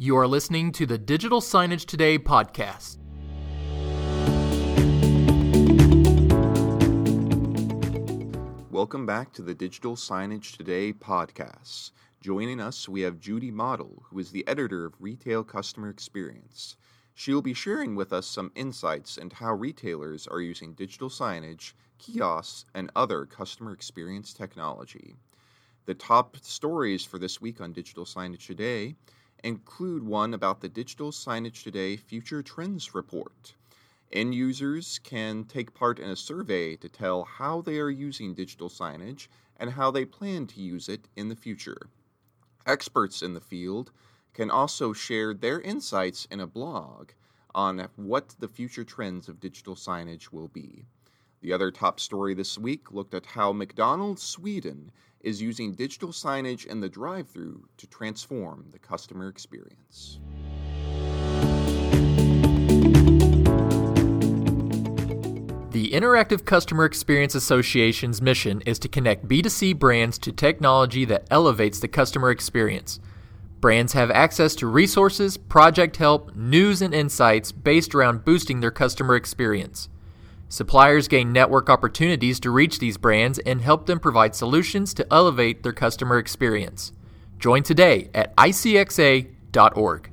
You are listening to the Digital Signage Today podcast. Welcome back to the Digital Signage Today podcast. Joining us, we have Judy Model, who is the editor of Retail Customer Experience. She'll be sharing with us some insights into how retailers are using digital signage, kiosks, and other customer experience technology. The top stories for this week on Digital Signage Today include one about the Digital Signage Today Future Trends Report. End users can take part in a survey to tell how they are using digital signage and how they plan to use it in the future. Experts in the field can also share their insights in a blog on what the future trends of digital signage will be. The other top story this week looked at how McDonald's Sweden is using digital signage in the drive-thru to transform the customer experience. The Interactive Customer Experience Association's mission is to connect B2C brands to technology that elevates the customer experience. Brands have access to resources, project help, news, and insights based around boosting their customer experience. Suppliers gain network opportunities to reach these brands and help them provide solutions to elevate their customer experience. Join today at icxa.org.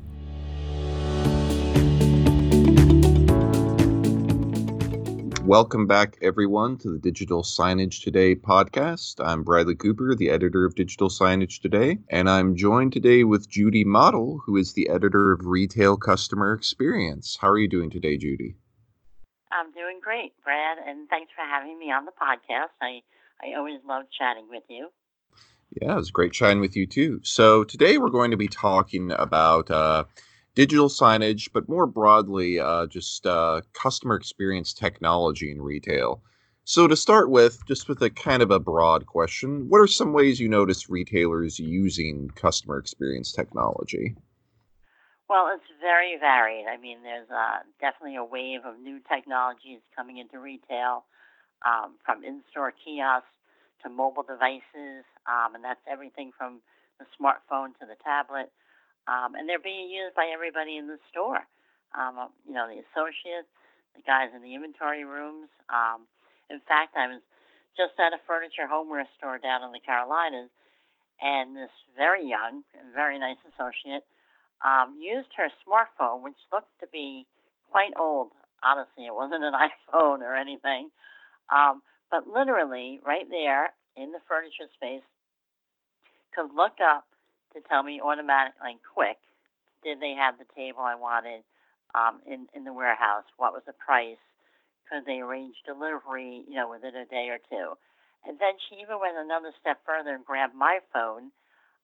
Welcome back, everyone, to the Digital Signage Today podcast. I'm Bradley Cooper, the editor of Digital Signage Today, and I'm joined today with Judy Model, who is the editor of Retail Customer Experience. How are you doing today, Judy? I'm doing great, Brad, and thanks for having me on the podcast. I always love chatting with you. Yeah, it was great chatting with you, too. So today we're going to be talking about digital signage, but more broadly, just customer experience technology in retail. So to start with, just with a kind of a broad question, what are some ways you notice retailers using customer experience technology? Well, it's very varied. I mean, there's definitely a wave of new technologies coming into retail, from in-store kiosks to mobile devices, and that's everything from the smartphone to the tablet. And they're being used by everybody in the store. The associates, the guys in the inventory rooms. In fact, I was just at a furniture homeware store down in the Carolinas, and this very young and very nice associate used her smartphone, which looked to be quite old. Honestly, it wasn't an iPhone or anything. But literally, right there in the furniture space, could look up to tell me automatically, quick, did they have the table I wanted in the warehouse? What was the price? Could they arrange delivery, within a day or two? And then she even went another step further and grabbed my phone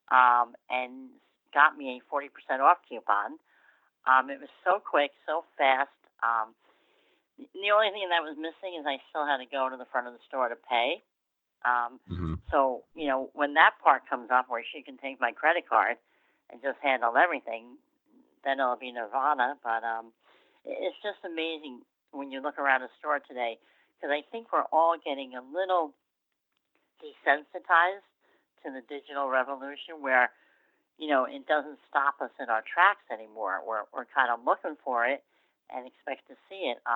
and got me a 40% off coupon. It was so quick, so fast. The only thing that was missing is I still had to go to the front of the store to pay. So, when that part comes up where she can take my credit card and just handle everything, then it'll be nirvana. But it's just amazing when you look around a store today, because I think we're all getting a little desensitized to the digital revolution where, it doesn't stop us in our tracks anymore. We're kind of looking for it and expect to see it.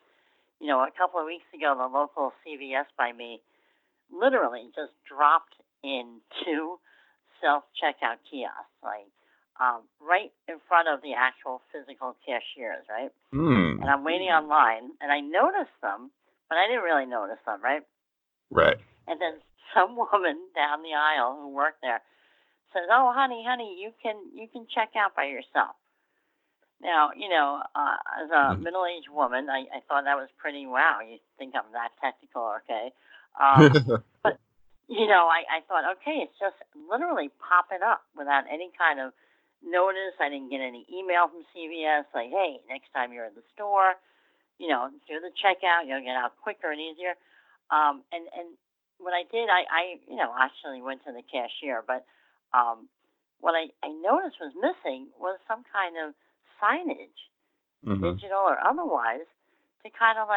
A couple of weeks ago, the local CVS by me literally just dropped in two self-checkout kiosks, right in front of the actual physical cashiers, right? And I'm waiting online, and I noticed them, but I didn't really notice them, right? Right. And then some woman down the aisle who worked there says, "Oh, honey, you can check out by yourself." Now, as a middle-aged woman, I thought that was pretty wow. You think I'm that technical, okay? But, I thought, okay, it's just literally popping up without any kind of notice. I didn't get any email from CVS like, hey, next time you're in the store, do the checkout, you'll get out quicker and easier. And what I did, I actually went to the cashier, but what I noticed was missing was some kind of signage, digital or otherwise, to kind of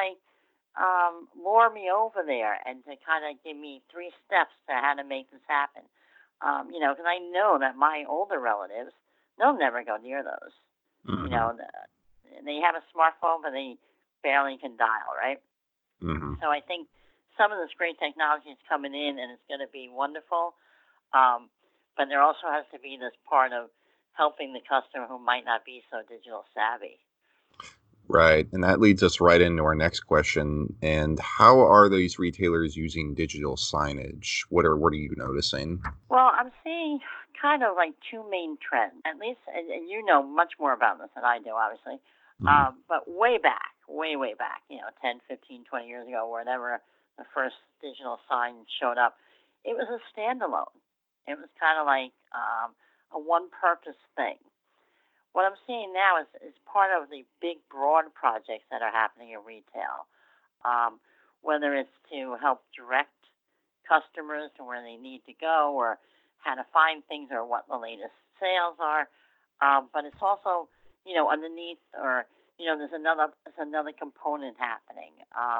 lure me over there and to kind of give me 3 steps to how to make this happen. Because I know that my older relatives, they'll never go near those. You Mm-hmm. know, they have a smartphone, but they barely can dial, right? Mm-hmm. So I think some of this great technology is coming in, and it's going to be wonderful. Um, but there also has to be this part of helping the customer who might not be so digital savvy. Right. And that leads us right into our next question. And how are these retailers using digital signage? What are you noticing? Well, I'm seeing kind of like two main trends, at least, and you know much more about this than I do, obviously. Hmm. But way back, way back, 10, 15, 20 years ago, whenever the first digital sign showed up, it was a standalone. It was kind of like a one purpose thing. What I'm seeing now is part of the big, broad projects that are happening in retail, um, whether it's to help direct customers to where they need to go or how to find things or what the latest sales are. But it's also, underneath or, there's another component happening.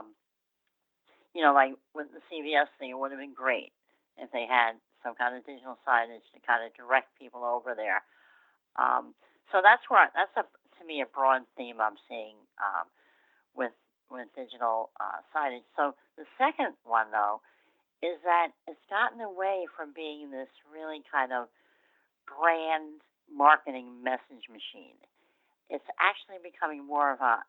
Like with the CVS thing, it would have been great if they had some kind of digital signage to kind of direct people over there. Um, so to me a broad theme I'm seeing with with digital signage. So the second one though is that it's gotten away from being this really kind of brand marketing message machine. It's actually becoming more of a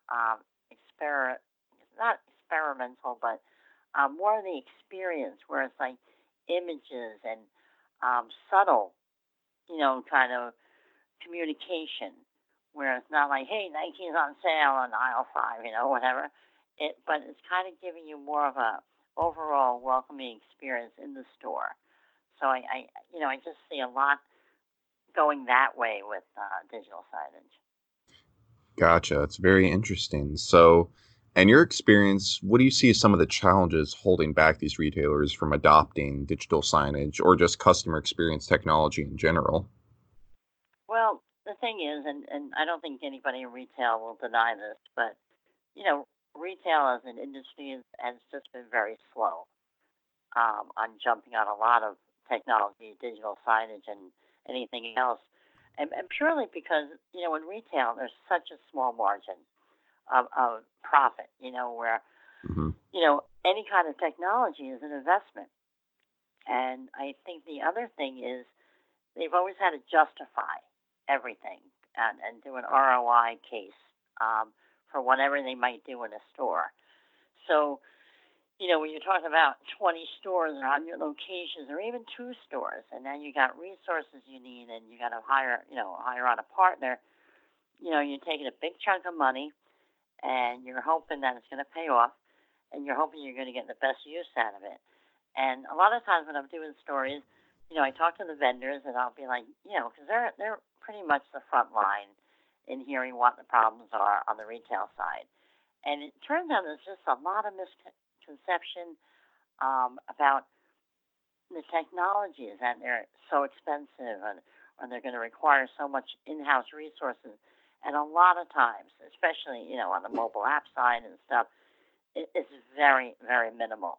not experimental, but more of the experience where it's like images and subtle, kind of communication where it's not like, hey, Nike's on sale on aisle five, whatever. But it's kind of giving you more of a overall welcoming experience in the store. So I just see a lot going that way with digital signage. Gotcha. It's very interesting. So, in your experience, what do you see as some of the challenges holding back these retailers from adopting digital signage or just customer experience technology in general? Well, the thing is, and I don't think anybody in retail will deny this, but retail as an industry has just been very slow on jumping on a lot of technology, digital signage, and anything else. And purely because, in retail, there's such a small margin of profit, where, Hmm. any kind of technology is an investment. And I think the other thing is they've always had to justify everything and do an ROI case for whatever they might do in a store. So when you're talking about 20 stores or 100 locations or even two stores, and then you got resources you need and you got to hire on a partner, you're taking a big chunk of money and you're hoping that it's going to pay off and you're hoping you're going to get the best use out of it. And a lot of times when I'm doing stories, I talk to the vendors and I'll be like, because they're pretty much the front line in hearing what the problems are on the retail side. And it turns out there's just a lot of misconception about the technologies and they're so expensive and they're going to require so much in-house resources. And a lot of times, especially on the mobile app side and stuff, it's very very minimal.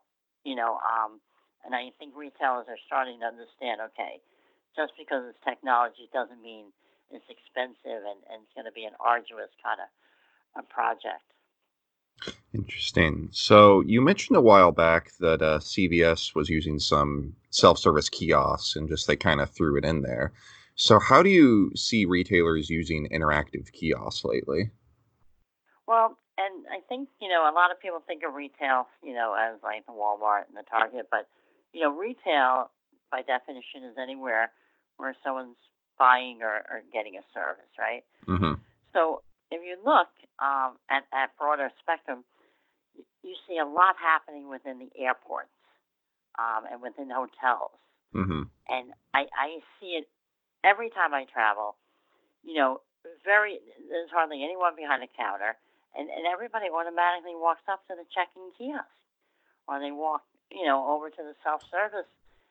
And I think retailers are starting to understand. Okay, just because it's technology doesn't mean it's expensive and it's going to be an arduous kind of a project. Interesting. So, you mentioned a while back that CVS was using some self service kiosks and just they kind of threw it in there. So, how do you see retailers using interactive kiosks lately? Well, and I think, a lot of people think of retail, as like the Walmart and the Target, but, retail by definition is anywhere where someone's buying or getting a service, right? Hmm. So if you look at broader spectrum, you see a lot happening within the airports and within hotels. Hmm. And I see it every time I travel. you know, there's hardly anyone behind a counter, and everybody automatically walks up to the check-in kiosk, or they walk, over to the self-service,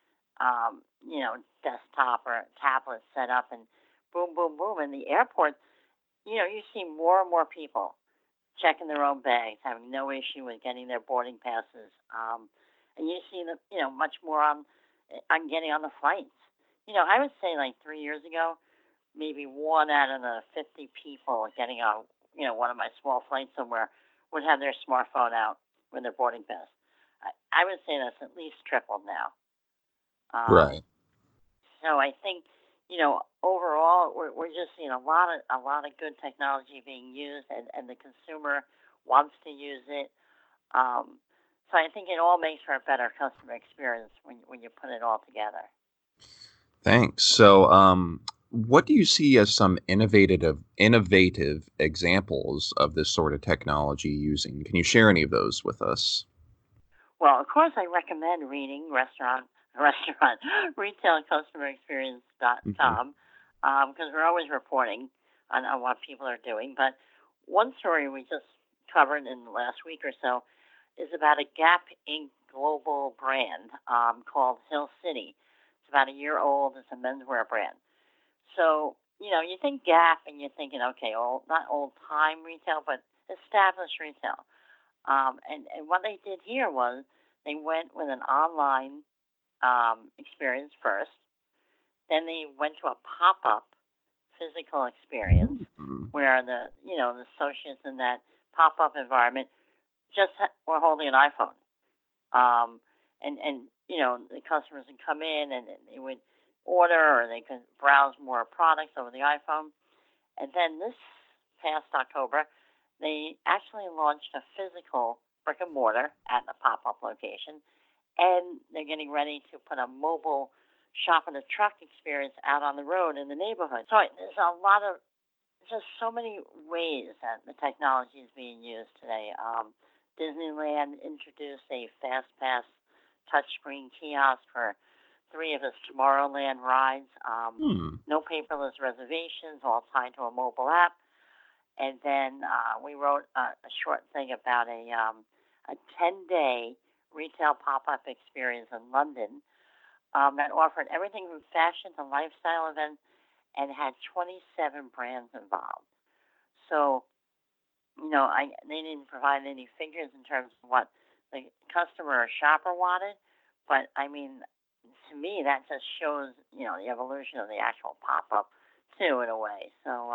desktop or tablet set up, and boom, boom, boom. In the airport, you see more and more people checking their own bags, having no issue with getting their boarding passes, and you see them, much more on getting on the flights. I would say like 3 years ago, maybe one out of the 50 people getting on, one of my small flights somewhere would have their smartphone out with their boarding pass. I would say that's at least tripled now. Right. So I think, overall, we're just seeing a lot of good technology being used, and the consumer wants to use it. So I think it all makes for a better customer experience when you put it all together. Thanks. So, what do you see as some innovative examples of this sort of technology using? Can you share any of those with us? Well, of course, I recommend reading restaurant Hmm. retailcustomerexperience.com because we're always reporting on what people are doing. But one story we just covered in the last week or so is about a Gap Inc. global brand called Hill City. It's about a year old. It's a menswear brand. So, you think Gap and you're thinking, okay, not old time retail, but established retail. And what they did here was they went with an online experience first. Then they went to a pop-up physical experience Hmm. where the associates in that pop-up environment just were holding an iPhone. Um, and the customers would come in and they would order or they could browse more products over the iPhone. And then this past October, they actually launched a physical brick and mortar at the pop up location, and they're getting ready to put a mobile shop in a truck experience out on the road in the neighborhood. So there's a lot of just so many ways that the technology is being used today. Disneyland introduced a fast pass touchscreen kiosk for three of its Tomorrowland rides. Hmm. No paperless reservations, all tied to a mobile app. And then we wrote a short thing about a 10-day retail pop-up experience in London that offered everything from fashion to lifestyle events and had 27 brands involved. So, they didn't provide any figures in terms of what the customer or shopper wanted, but I mean, to me, that just shows, the evolution of the actual pop-up too, in a way. So,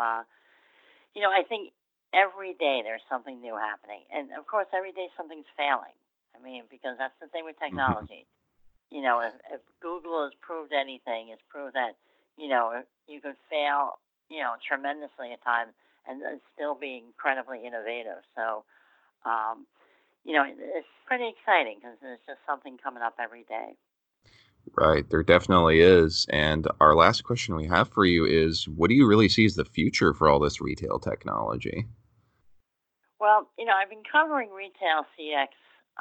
I think every day there's something new happening, and of course, every day something's failing. I mean, because that's the thing with Hmm. technology. If Google has proved anything, it's proved that you can fail, tremendously at times, and still be incredibly innovative. So, um, it's pretty exciting because there's just something coming up every day. Right, there definitely is. And our last question we have for you is, what do you really see as the future for all this retail technology? Well, I've been covering retail CX,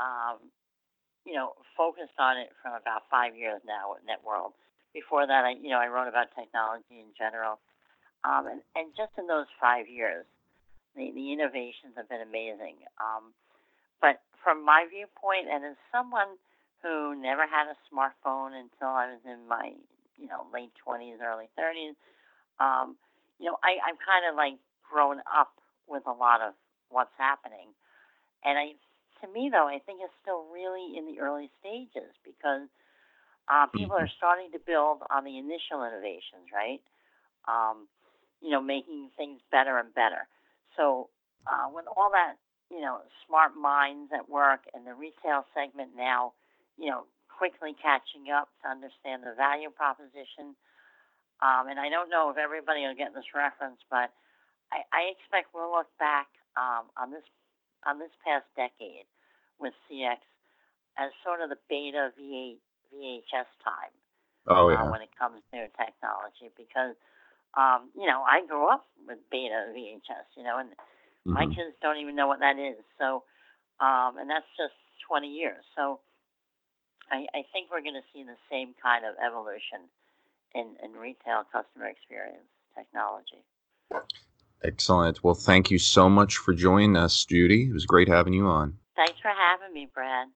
focused on it for about 5 years now with NetWorld. Before that, I wrote about technology in general. And just in those 5 years, the innovations have been amazing. But from my viewpoint, and as someone who never had a smartphone until I was in my, late 20s, early 30s, I'm kind of like grown up with a lot of what's happening. And to me though, I think it's still really in the early stages because people Hmm. are starting to build on the initial innovations, right? Um, making things better and better. So with all that, smart minds at work and the retail segment now, quickly catching up to understand the value proposition. And I don't know if everybody will get this reference, but I expect we'll look back on this past decade with CX as sort of the beta VHS time Oh, yeah. when it comes to technology because I grew up with beta VHS, and my Hmm. kids don't even know what that is. So, and that's just 20 years. So I think we're going to see the same kind of evolution in retail customer experience technology. Excellent. Well, thank you so much for joining us, Judy. It was great having you on. Thanks for having me, Brad.